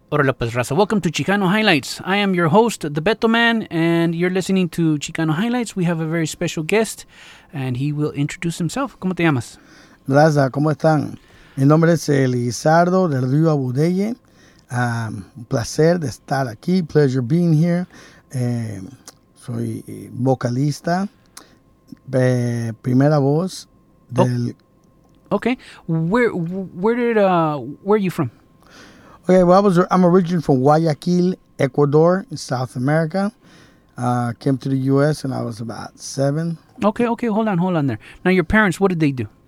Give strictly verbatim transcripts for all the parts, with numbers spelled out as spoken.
Órale pues, raza. Welcome to Chicano Highlights. I am your host, the Beto Man, and you're listening to Chicano Highlights. We have a very special guest, and he will introduce himself. ¿Cómo te llamas? Raza, ¿cómo están? Mi nombre es Elizardo del Río Abudeye. Um, un placer de estar aquí. Pleasure being here. Eh, soy vocalista, eh, primera voz del. Oh. Okay. Where where did uh where are you from? Okay, well, I was I'm originally from Guayaquil, Ecuador, in South America. Uh, came to the U S when I was about seven. Okay, okay, hold on, hold on there. Now, your parents, what did they do?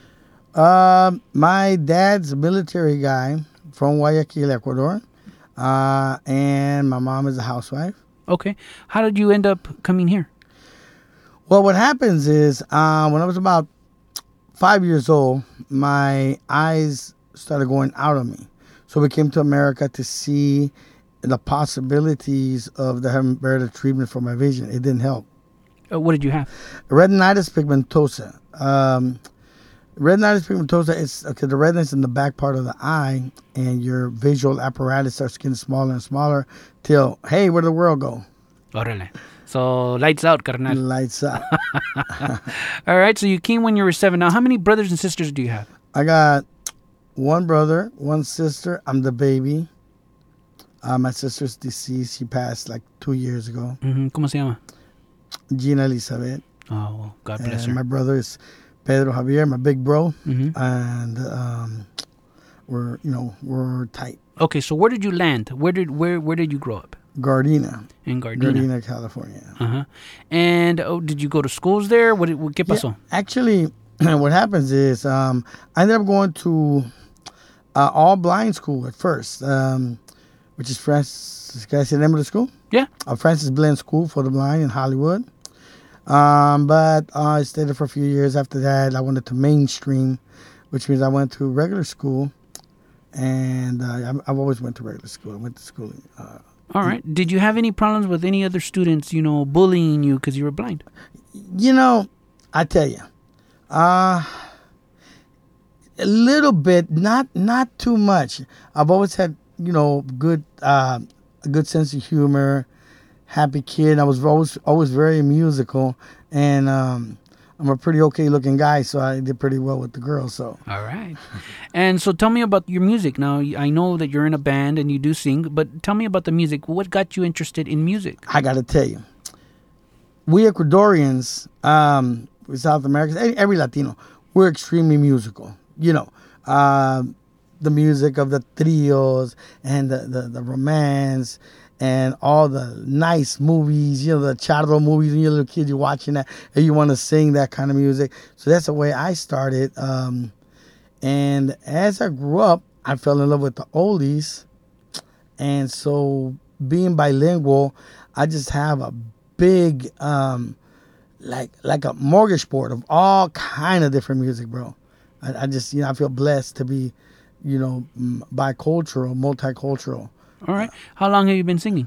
Uh, my dad's a military guy from Guayaquil, Ecuador, uh, and my mom is a housewife. Okay. How did you end up coming here? Well, what happens is uh, when I was about five years old, my eyes started going out of me. So we came to America to see the possibilities of the having better treatment for my vision. It didn't help. Uh, what did you have? Retinitis pigmentosa. Um, retinitis pigmentosa is okay, the redness in the back part of the eye, and your visual apparatus starts getting smaller and smaller till, hey, where'd the world go? Órale. So, lights out, carnal. Lights out. All right, so you came when you were seven. Now, how many brothers and sisters do you have? I got one brother, one sister. I'm the baby. Uh, my sister's deceased. She passed like two years ago. Mm-hmm. ¿Cómo se llama? Gina Elizabeth. Oh, well, God bless And her. my brother is Pedro Javier, my big bro. Mm-hmm. And um, we're, you know, we're tight. Okay, so where did you land? Where did where where did you grow up? Gardena. In Gardena. Gardena, California. Uh-huh. And oh, did you go to schools there? What, did, what ¿Qué pasó? Yeah, actually, what happens is um, I ended up going to uh, all blind school at first, um, which is Francis. Can I say the name of the school? Yeah. Uh, Francis Blend School for the Blind in Hollywood. Um, but uh, I stayed there for a few years. After that, I went to mainstream, which means I went to regular school. And uh, I've always went to regular school. I went to school. Uh, All right. Did you have any problems with any other students, you know, bullying you because you were blind? You know, I tell you, uh, a little bit, not not too much. I've always had, you know, good uh, a good sense of humor, happy kid. I was always always very musical, and um, I'm a pretty okay looking guy, so I did pretty well with the girls. So all right. And so tell me about your music. Now, I know that you're in a band and you do sing, but tell me about the music. What got you interested in music? I got to tell you, we Ecuadorians, um, South Americans, every Latino, we're extremely musical. You know, uh, the music of the trios and the, the, the romance and all the nice movies, you know, the charro movies when you're a little kid, you're watching that and you want to sing that kind of music. So that's the way I started. Um, and as I grew up, I fell in love with the oldies. And so being bilingual, I just have a big, um, like like a mortgageboard of all kind of different music, bro. I, I just, you know, I feel blessed to be, you know, bicultural, multicultural. All right. How long have you been singing?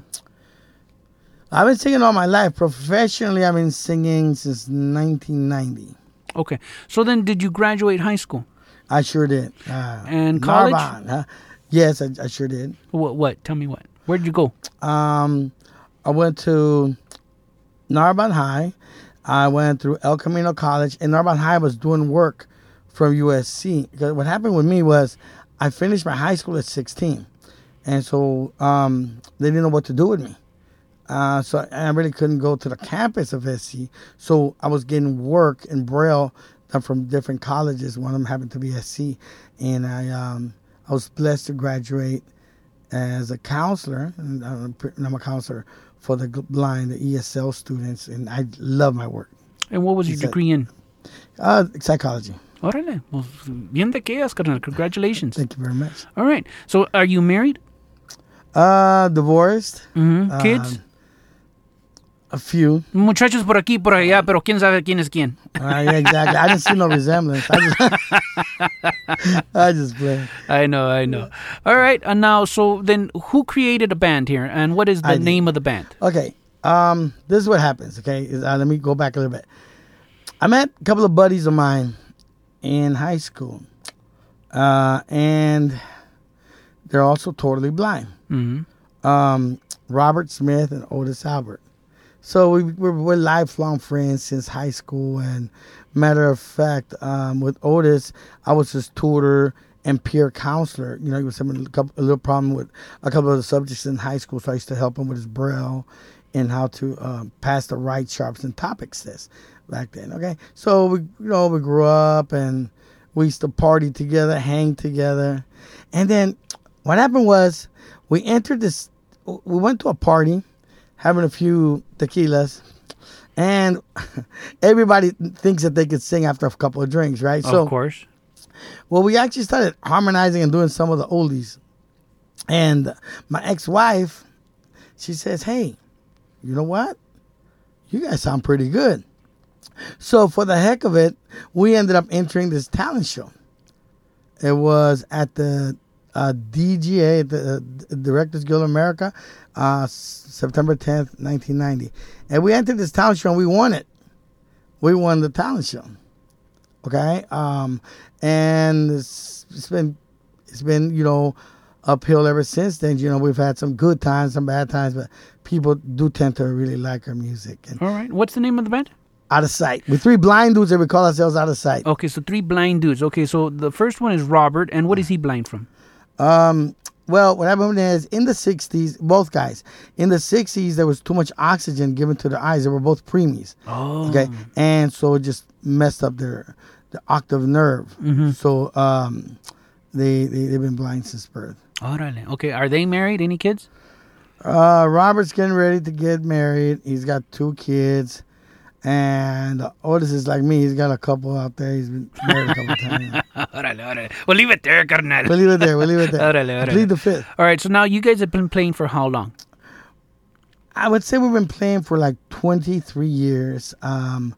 I've been singing all my life. Professionally, I've been singing since nineteen ninety. Okay. So then did you graduate high school? I sure did. Uh, and college? Narbonne, huh? Yes, I, I sure did. What? What? Tell me what. Where did you go? Um, I went to Narbonne High. I went through El Camino College. And Narbonne High was doing work from U S C. Because what happened with me was I finished my high school at sixteen. And so um, they didn't know what to do with me. Uh, so I really couldn't go to the campus of S C. So I was getting work in Braille from different colleges. One of them happened to be S C. And I um, I was blessed to graduate as a counselor. And I'm a counselor for the blind, the E S L students. And I love my work. And what was your degree in? Uh, psychology. Órale. Well, bien de que carnal. Congratulations. Thank you very much. All right. So are you married? Uh, divorced. Mm-hmm. Kids? Uh, a few. Muchachos por aquí, por allá, pero quién sabe quién es quién. Uh, yeah, exactly. I didn't see no resemblance. I just, I just play. I know, I know. All right. And now, so then who created a band here and what is the I name did. of the band? Okay. Um, this is what happens, okay? Is, uh, let me go back a little bit. I met a couple of buddies of mine in high school. Uh, and they're also totally blind. Mm-hmm. Um, Robert Smith and Otis Albert. So we, we're, we're lifelong friends since high school. And matter of fact, um, with Otis, I was his tutor and peer counselor. You know, he was having a, couple, a little problem with a couple of the subjects in high school, so I used to help him with his Braille and how to um, pass the right sharps and topics test back then. Okay, so we, you know, we grew up and we used to party together, hang together, and then what happened was we entered this. We went to a party, having a few tequilas, and everybody thinks that they could sing after a couple of drinks, right? Of so, course. Well, we actually started harmonizing and doing some of the oldies. And my ex-wife, she says, hey, you know what? You guys sound pretty good. So for the heck of it, we ended up entering this talent show. It was at the uh, D G A, the uh, Directors Guild of America, uh, September tenth, nineteen ninety. And we entered this talent show and we won it. We won the talent show. Okay? Um, and it's, it's been, it's been, you know, uphill ever since then. You know, we've had some good times, some bad times, but people do tend to really like our music. And All right. What's the name of the band? Out of Sight. We're three blind dudes that we call ourselves Out of Sight. Okay, so three blind dudes. Okay, so the first one is Robert, and what is he blind from? Um, well, what happened is in the sixties, both guys, in the sixties, there was too much oxygen given to their eyes. They were both preemies. Oh. Okay. And so it just messed up their, their octave nerve. Mm-hmm. So um, they, they, they've been blind since birth. Órale. Okay, are they married? Any kids? Uh, Robert's getting ready to get married. He's got two kids. And Otis is like me. He's got a couple out there. He's been married a couple times. Órale, órale. We'll leave it there, carnal. We'll leave it there. We'll leave it there. Órale, órale. Plead the fifth. All right, so now you guys have been playing for how long? I would say we've been playing for like twenty-three years. Um,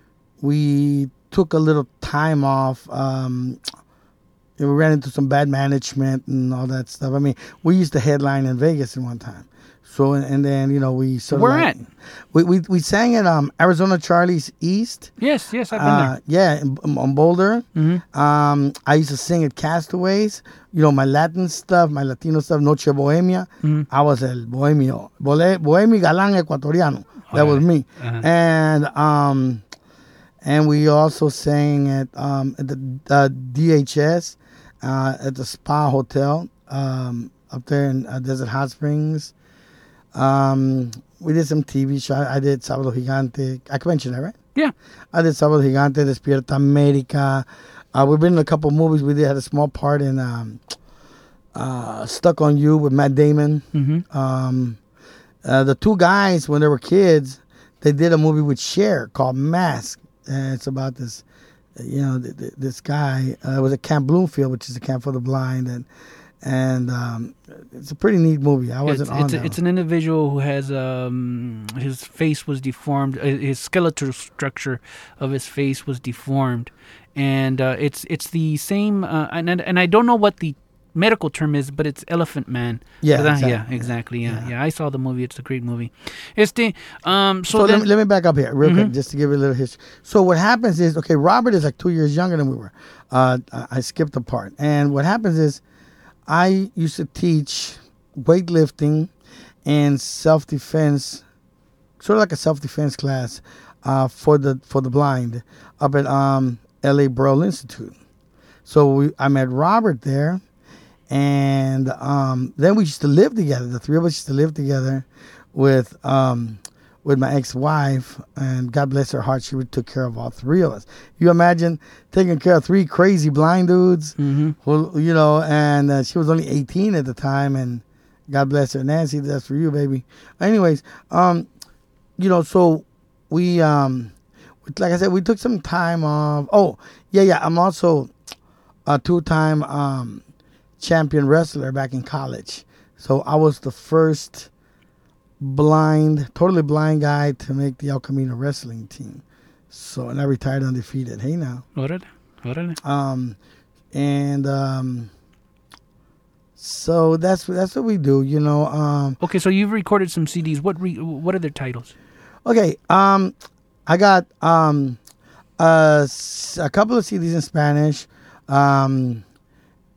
we took a little time off. Um, we ran into some bad management and all that stuff. I mean, we used to headline in Vegas at one time. So, and then, you know, we sort of Where like, at? We, we we sang at um, Arizona Charlie's East. Yes, yes, I've been Uh, yeah, in, in, on Boulder. Mm-hmm. Um, I used to sing at Castaways. You know, my Latin stuff, my Latino stuff, Noche Bohemia. Mm-hmm. I was el bohemio. Bole, bohemio galán ecuatoriano. That was me. Uh-huh. And um, and we also sang at um at the uh, D H S uh, at the Spa Hotel um up there in uh, Desert Hot Springs. Um, we did some T V shows. I did Sábado Gigante. I can mention that, right? Yeah. I did Sábado Gigante, Despierta América. Uh, we've been in a couple movies. We did had a small part in um, uh, Stuck on You with Matt Damon. Mm-hmm. Um, uh, the two guys, when they were kids, they did a movie with Cher called Mask. And it's about this, you know, th- th- this guy. Uh, it was at Camp Bloomfield, which is a camp for the blind, and and um, it's a pretty neat movie. I wasn't it's, on it's, that. a, it's an individual who has um his face was deformed. uh, His skeletal structure of his face was deformed, and uh, it's it's the same. Uh, and and and I don't know what the medical term is, but it's Elephant Man. Yeah, So that- exactly. yeah, exactly. Yeah, yeah, Yeah. I saw the movie. It's a great movie. Este, um, so, So, then, let, me, let me back up here real Mhm. quick, just to give you a little history. So what happens is, okay, Robert is like two years younger than we were. Uh, I I skipped a part, and what happens is, I used to teach weightlifting and self defense, sort of like a self defense class, uh, for the for the blind up at um, L A Braille Institute. So we, I met Robert there, and um, then we used to live together. The three of us used to live together with um, with my ex-wife, and God bless her heart, she took care of all three of us. You imagine taking care of three crazy blind dudes, Mhm. who, you know, and uh, she was only eighteen at the time, and God bless her. Nancy, that's for you, baby. Anyways, um, you know, so we, um, like I said, we took some time off. Oh, yeah, yeah, I'm also a two-time um, champion wrestler back in college. So I was the first blind, totally blind guy to make the El Camino wrestling team. So, and I retired undefeated. Hey now. Órale, órale. Um, and um, so that's that's what we do, you know. Um, Okay, so you've recorded some C Ds. What re- what are their titles? okay, um, I got um, a, s- a couple of C Ds in Spanish, um,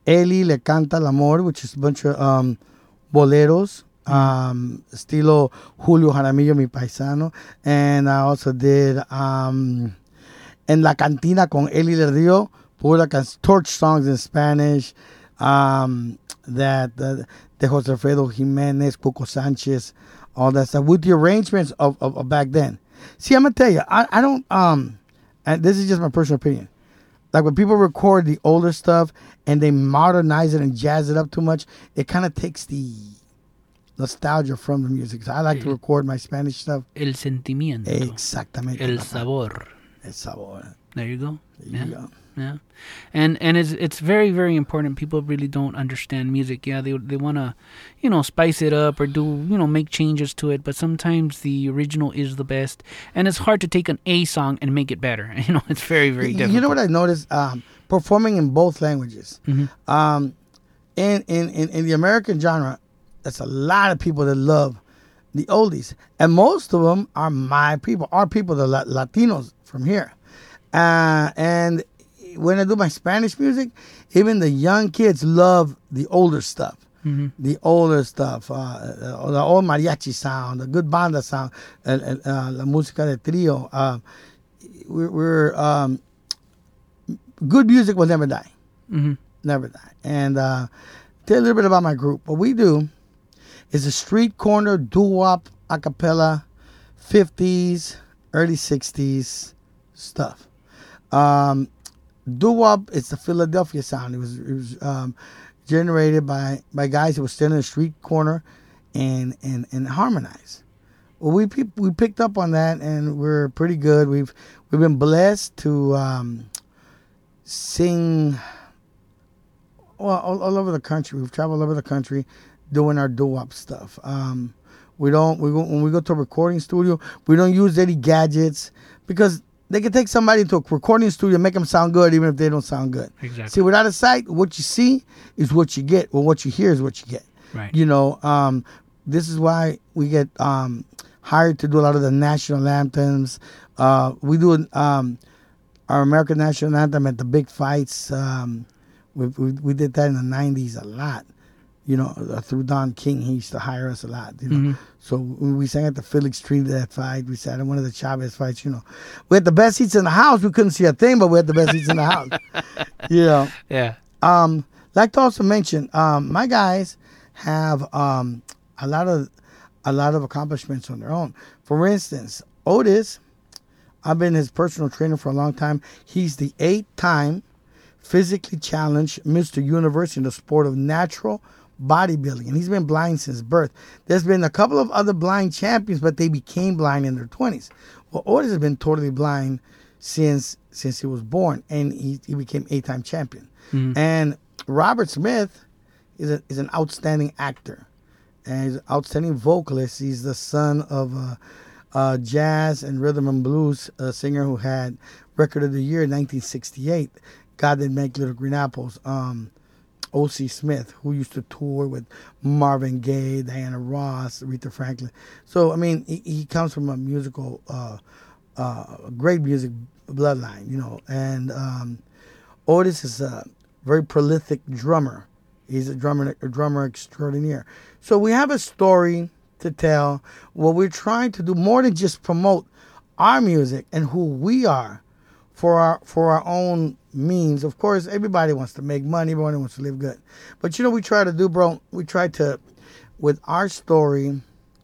Eli Le Canta el Amor, which is a bunch of um, boleros, um, estilo Julio Jaramillo, mi paisano. And I also did um, En la Cantina con Eli Le Rio, pura can- torch songs in Spanish. Um, that uh, de Jose Alfredo Jimenez, Cuco Sanchez, all that stuff with the arrangements of, of, of back then. See, I'm gonna tell you, I, I don't um, and this is just my personal opinion. Like when people record the older stuff and they modernize it and jazz it up too much, it kind of takes the nostalgia from the music. So I like to record my Spanish stuff. El sentimiento. Exactamente. El papá. sabor. El sabor. There you go. There Yeah. you go. Yeah, and and it's it's very very important. People really don't understand music. Yeah, they they want to, you know, spice it up or do, you know, make changes to it. But sometimes the original is the best, and it's hard to take an A song and make it better. You know, it's very very You- difficult. You know what I noticed? Um, performing in both languages. Mm-hmm. Um, in, in, in, in the American genre, there's a lot of people that love the oldies. And most of them are my people, our people, the La- Latinos from here. Uh, and when I do my Spanish music, even the young kids love the older stuff. Mm-hmm. The older stuff, uh, uh, the old mariachi sound, the good banda sound, uh, uh, la música de trío. Uh, we're, we're um, good music will never die, Mm-hmm. never die. And uh, tell you a little bit about my group. What we do is a street corner doo-wop a cappella, fifties, early sixties stuff. Um, doo-wop, it's the Philadelphia sound. It was it was um, generated by, by guys who were standing in a street corner and and and harmonize. Well, we pe- we picked up on that and we're pretty good. We've we've been blessed to um, sing well all, all over the country. We've traveled all over the country doing our doo-wop stuff. Um, we don't we go, when we go to a recording studio, we don't use any gadgets because they can take somebody to a recording studio and make them sound good even if they don't sound good. Exactly. See, without a sight, what you see is what you get. Well, what you hear is what you get. Right. You know, um, this is why we get um, hired to do a lot of the national anthems. Uh, we do um, our American national anthem at the big fights. Um, we, we we did that in the nineties a lot. You know, uh, through Don King, he used to hire us a lot. You know, Mm-hmm. so we we sang at the Felix Street that fight. We sat in one of the Chavez fights. You know, we had the best seats in the house. We couldn't see a thing, but we had the best seats in the house. You know. Yeah. Um, like to also mention, um, my guys have um, a lot of a lot of accomplishments on their own. For instance, Otis, I've been his personal trainer for a long time. He's the eight-time physically challenged Mister Universe in the sport of natural bodybuilding, and he's been blind since birth. There's been a couple of other blind champions, but they became blind in their twenties. Well, Otis has been totally blind since since he was born, and he, he became eight-time champion. Mhm. And Robert Smith is a, is an outstanding actor, and he's an outstanding vocalist. He's the son of a, a jazz and rhythm and blues uh, singer who had Record of the Year in nineteen sixty-eight. God Didn't Make Little Green Apples. Um, O C. Smith, who used to tour with Marvin Gaye, Diana Ross, Aretha Franklin. So, I mean, he, he comes from a musical, uh, uh, great music bloodline, you know. And um, Otis is a very prolific drummer. He's a drummer, a drummer extraordinaire. So we have a story to tell. What we're trying to do more than just promote our music and who we are for our for our own means. Of course, everybody wants to make money. Everybody wants to live good. But you know what we try to do, bro? We try to, with our story,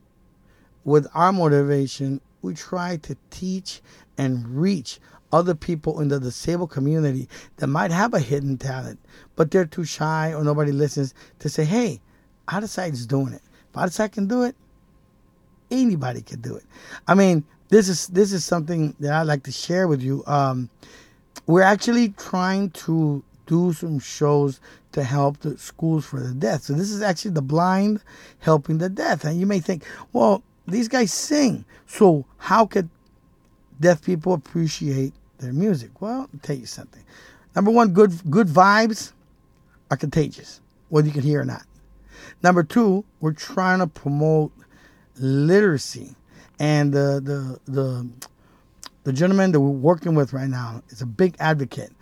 with our motivation, we try to teach and reach other people in the disabled community that might have a hidden talent, but they're too shy or nobody listens to say, hey, Outside is doing it. If Outside can do it, anybody can do it. I mean, this is this is something that I'd like to share with you. Um, we're actually trying to do some shows to help the schools for the deaf. So this is actually the blind helping the deaf. And you may think, well, these guys sing, so how could deaf people appreciate their music? Well, I'll tell you something. Number one, good good vibes are contagious, whether you can hear or not. Number two, we're trying to promote literacy. And the the the the gentleman that we're working with right now is a big advocate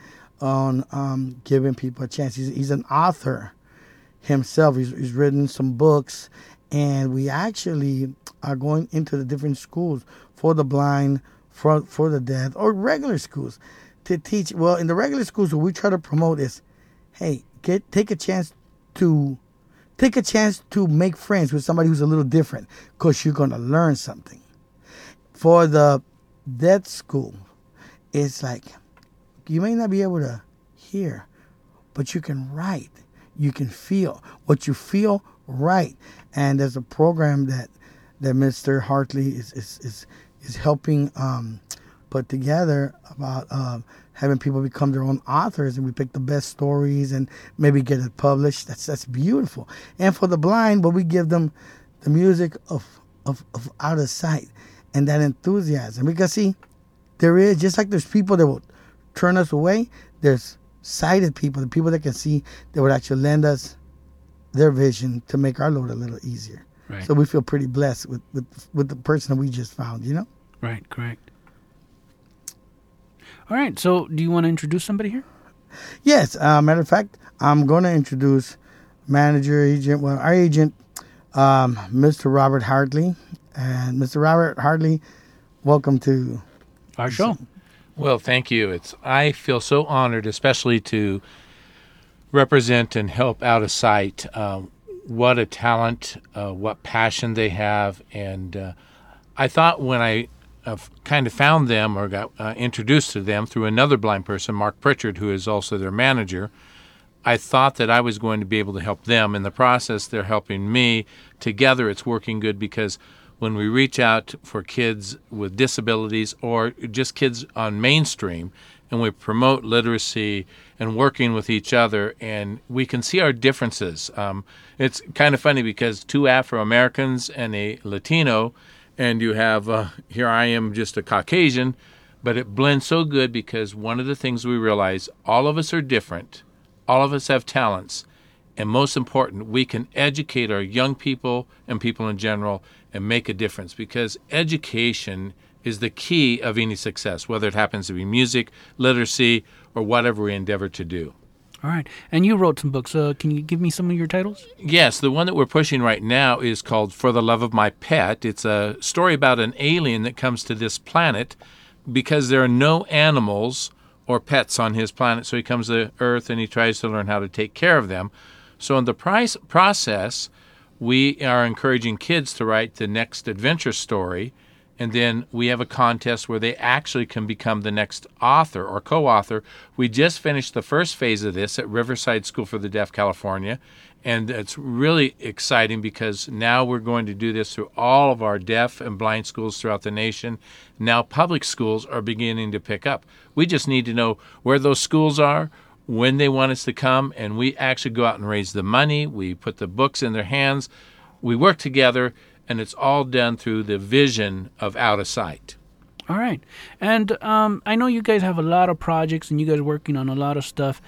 on um, giving people a chance. He's, he's an author himself. He's, he's written some books, and we actually are going into the different schools for the blind, for for the deaf, or regular schools to teach. Well, in the regular schools, what we try to promote is, hey, get take a chance to take a chance to make friends with somebody who's a little different, because you're gonna learn something. For the deaf school, it's like you may not be able to hear, but you can write. You can feel what you feel. Right, and there's a program that that Mister Hartley is is is, is helping um, put together about um, having people become their own authors, and we pick the best stories and maybe get it published. That's that's beautiful. And for the blind, but we give them the music of of, of Out of Sight and that enthusiasm, because see, there is, just like there's people that will turn us away, there's sighted people, the people that can see, that would actually lend us their vision to make our load a little easier. Right. So we feel pretty blessed with, with, with the person that we just found, you know? Right, correct. All right, so do you want to introduce somebody here? Yes, uh, matter of fact, I'm going to introduce manager, agent, well, our agent, um, Mister Robert Hartley. And Mister Robert Hartley, welcome to our show. Well, thank you. It's I feel so honored, especially to represent and help Out of Sight. Um, what a talent, uh, what passion they have. And uh, I thought when I uh, kind of found them or got uh, introduced to them through another blind person, Mark Pritchard, who is also their manager, I thought that I was going to be able to help them. In the process, they're helping me. Together, it's working good, because when we reach out for kids with disabilities or just kids on mainstream, and we promote literacy and working with each other, and we can see our differences. Um, it's kind of funny because two Afro-Americans and a Latino, and you have, uh, here I am just a Caucasian, but it blends so good because one of the things we realize, all of us are different, all of us have talents, and most important, we can educate our young people and people in general and make a difference, because education is the key of any success, whether it happens to be music, literacy, or whatever we endeavor to do. All right. And you wrote some books. Uh, can you give me some of your titles? Yes. The one that we're pushing right now is called For the Love of My Pet. It's a story about an alien that comes to this planet because there are no animals or pets on his planet. So he comes to Earth and he tries to learn how to take care of them. So in the price process, we are encouraging kids to write the next adventure story. And then we have a contest where they actually can become the next author or co-author. We just finished the first phase of this at Riverside School for the Deaf, California. And it's really exciting because now we're going to do this through all of our deaf and blind schools throughout the nation. Now public schools are beginning to pick up. We just need to know where those schools are, when they want us to come, and we actually go out and raise the money. We put the books in their hands. We work together. And it's all done through the vision of Out of Sight. All right. And um, I know you guys have a lot of projects and you guys are working on a lot of stuff.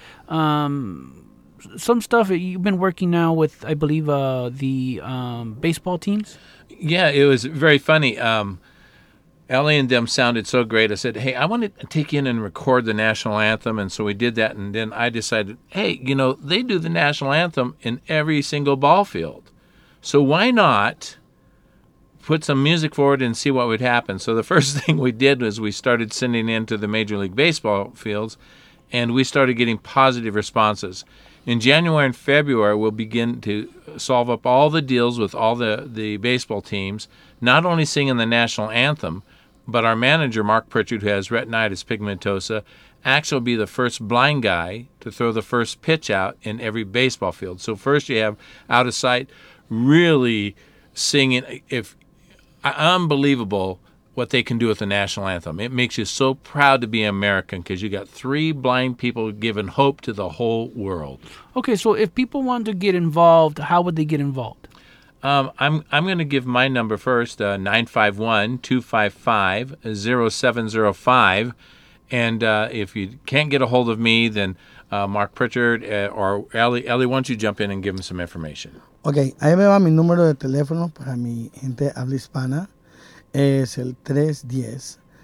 Um, some stuff that you've been working now with, I believe, uh, the um, baseball teams? Yeah, it was very funny. Um, Ellie and them sounded so great. I said, hey, I want to take you in and record the national anthem. And so we did that. And then I decided, hey, you know, they do the national anthem in every single ball field. So why not put some music forward and see what would happen. So the first thing we did was we started sending in to the Major League Baseball fields, and we started getting positive responses. In January and February, we'll begin to solve up all the deals with all the, the baseball teams, not only singing the national anthem, but our manager, Mark Pritchard, who has retinitis pigmentosa, actually will be the first blind guy to throw the first pitch out in every baseball field. So first you have Out of Sight really singing. If unbelievable what they can do with the national anthem. It makes you so proud to be American because you got three blind people giving hope to the whole world. Okay, so if people want to get involved, how would they get involved? Um, I'm I'm going to give my number first, uh, nine five one, two five five, zero seven zero five. And uh, if you can't get a hold of me, then uh, Mark Pritchard uh, or Ellie, Ellie, why don't you jump in and give them some information? Ok, ahí me va mi número de teléfono para mi gente habla hispana. Es el tres uno cero,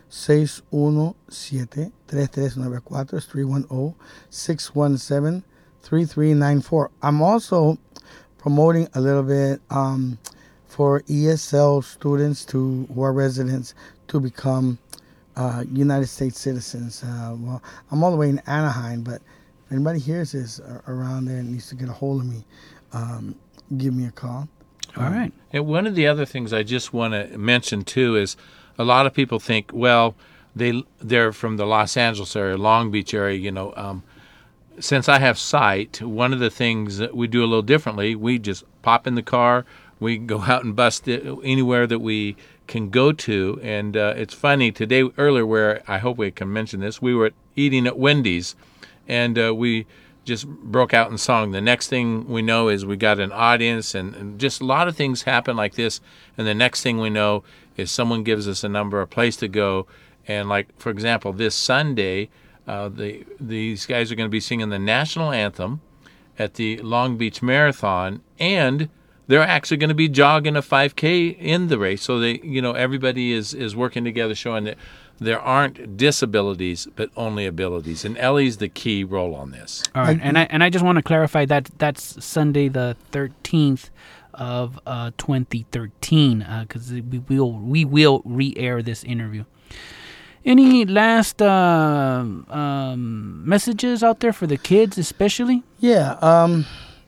six one seven, three three nine four. It's three one zero, six one seven, three three nine four. I'm also promoting a little bit um, for E S L students to who are residents to become uh, United States citizens. Uh, well, I'm all the way in Anaheim, but if anybody hears this around there and needs to get a hold of me, um, give me a call. All um, right. And one of the other things I just want to mention too is a lot of people think, well, they they're from the Los Angeles area, Long Beach area, you know. Um, since I have sight, one of the things that we do a little differently, we just pop in the car, we go out and bust it anywhere that we can go to. And uh, it's funny, today, earlier, where I hope we can mention this, we were eating at Wendy's, and uh, we just broke out in song. The next thing we know is we got an audience, and, and just a lot of things happen like this. And the next thing we know is someone gives us a number, a place to go. And like, for example, this Sunday, Uh, the, these guys are going to be singing the national anthem at the Long Beach Marathon, and they're actually going to be jogging a five K in the race. So they, you know, everybody is, is working together, showing that there aren't disabilities, but only abilities. And Ellie's the key role on this. All right, and I and I just want to clarify that that's Sunday the thirteenth of uh, twenty thirteen, because uh, we will we will re-air this interview. Any last uh, um, messages out there for the kids, especially? Yeah. Um,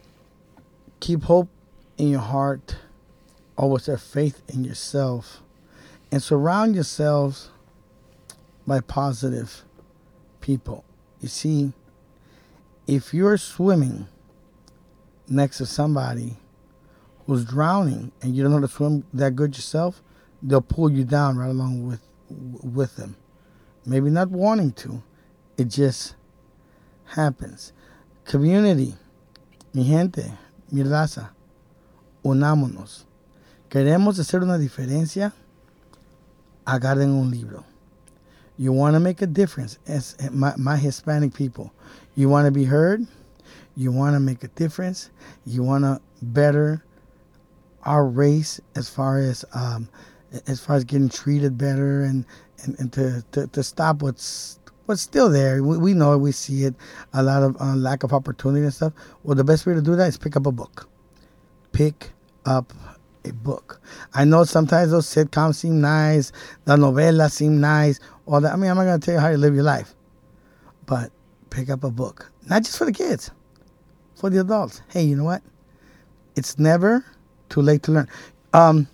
keep hope in your heart. Always have faith in yourself. And surround yourselves by positive people. You see, if you're swimming next to somebody who's drowning and you don't know how to swim that good yourself, they'll pull you down right along with with them. Maybe not wanting to. It just happens. Community. Mi gente. Mi raza. Unámonos. Queremos hacer una diferencia. Agarren un libro. You want to make a difference. As my, my Hispanic people. You want to be heard. You want to make a difference. You want to better our race as far as um, as far as getting treated better and And, and to, to, to stop what's what's still there. We, we know it, we see it, a lot of uh, lack of opportunity and stuff. Well, the best way to do that is pick up a book. Pick up a book. I know sometimes those sitcoms seem nice, the novelas seem nice, all that. I mean, I'm not going to tell you how to live your life. But pick up a book. Not just for the kids, for the adults. Hey, you know what? It's never too late to learn. Um,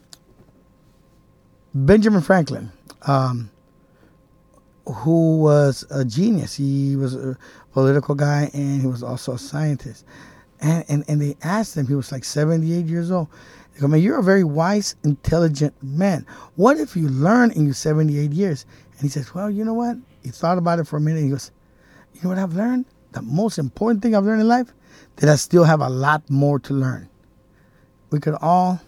Benjamin Franklin. Um, who was a genius. He was a political guy, and he was also a scientist. And, and, and they asked him, he was like seventy-eight years old. They go, man, you're a very wise, intelligent man. What if you learn in your seventy-eight years? And he says, well, you know what? He thought about it for a minute. And he goes, you know what I've learned? The most important thing I've learned in life? That I still have a lot more to learn. We could all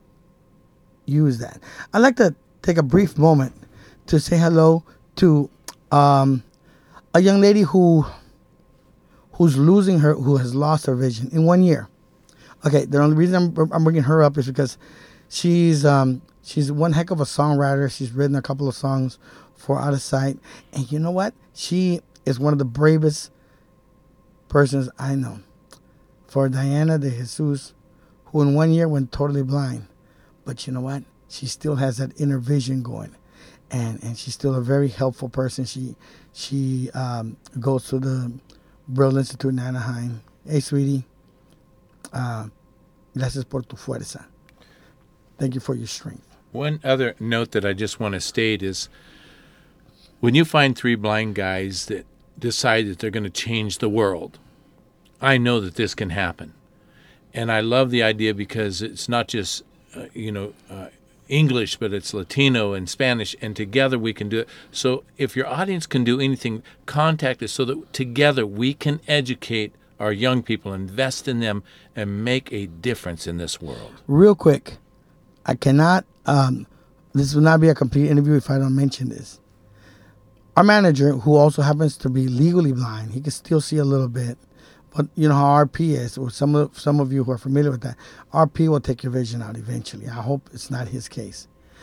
use that. I'd like to take a brief moment to say hello to um, a young lady who who's losing her, who has lost her vision in one year. Okay, the only reason I'm, I'm bringing her up is because she's um, she's one heck of a songwriter. She's written a couple of songs for Out of Sight, and you know what? She is one of the bravest persons I know. For Diana de Jesus, who in one year went totally blind, but you know what? She still has that inner vision going. And and she's still a very helpful person. She she um, goes to the Braille Institute in Anaheim. Hey, sweetie. Uh, gracias por tu fuerza. Thank you for your strength. One other note that I just want to state is when you find three blind guys that decide that they're going to change the world, I know that this can happen. And I love the idea because it's not just, uh, you know, uh, English, but it's Latino and Spanish, and together we can do it. So if your audience can do anything, contact us so that together we can educate our young people, invest in them, and make a difference in this world. Real quick, I cannot, um, this will not be a complete interview if I don't mention this. Our manager, who also happens to be legally blind, he can still see a little bit, but you know how R P is, or some of, some of you who are familiar with that, R P will take your vision out eventually. I hope it's not his case.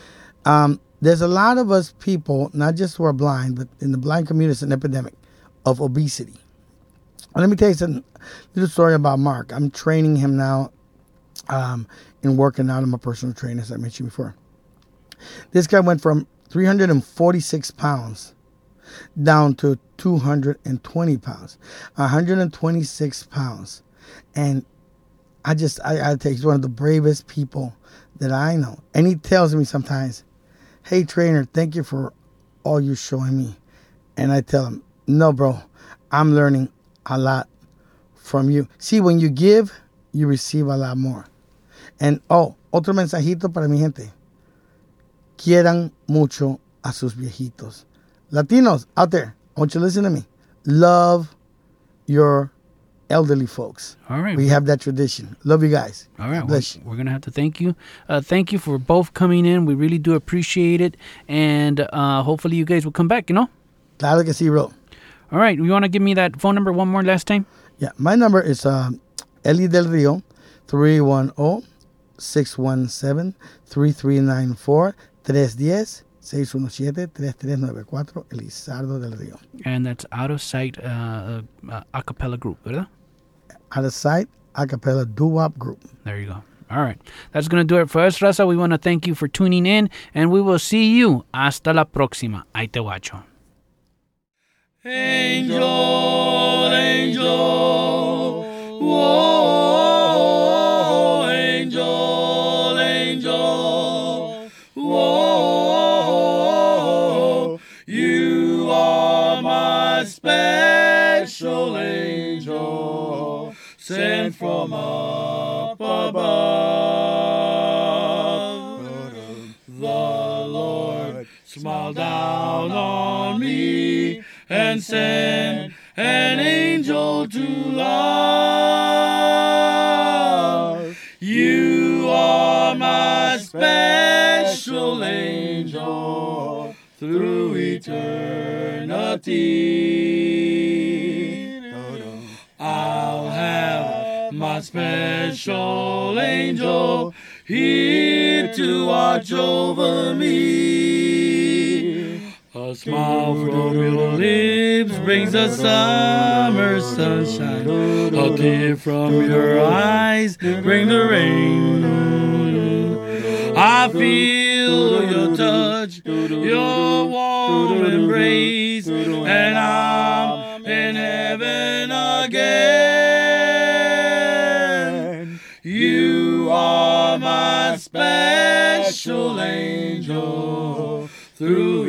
Um, there's a lot of us people, not just who are blind, but in the blind community, it's an epidemic of obesity. And let me tell you some little story about Mark. I'm training him now um, in working out. I'm a personal trainer, as I mentioned before. This guy went from three hundred forty-six pounds down to two hundred twenty pounds, one hundred twenty-six pounds. And I just, I, I tell you, he's one of the bravest people that I know. And he tells me sometimes, hey, trainer, thank you for all you're showing me. And I tell him, no, bro, I'm learning a lot from you. See, when you give, you receive a lot more. And, oh, otro mensajito para mi gente. Quieran mucho a sus viejitos. Latinos out there, I want you to listen to me. Love your elderly folks. All right. We have that tradition. Love you guys. All right. Bless We're, you. we're going to have to thank you. Uh, thank you for both coming in. We really do appreciate it. And uh, hopefully you guys will come back, you know? Claro que sí, bro. All right. You want to give me that phone number one more last time? Yeah, my number is uh, Eli Del Rio, three one zero, six one seven, three three nine four, three one zero, six one seven, three three nine four, Elizardo Del Rio. And that's Out of Sight uh, uh, a cappella group, ¿verdad? Out of Sight Acapella Doo-Wop Group. There you go. All right. That's going to do it for us, Raza. We want to thank you for tuning in, and we will see you hasta la próxima. Ahí te guacho. Angel, angel, whoa, angel, angel, whoa, you are my special angel, sent from up above. The Lord smiled down on me and sent an angel to love. You are my special angel through eternity. I'll have my special angel here to watch over me. A smile from your lips brings the summer sunshine. A tear from your eyes brings the rain. I feel your touch, your warm embrace, and I'm in heaven again. You are my special angel through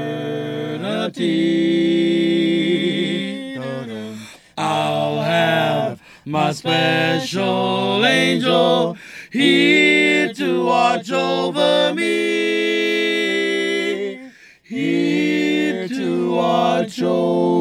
eternity. I'll have my special angel here to watch over me, here to watch over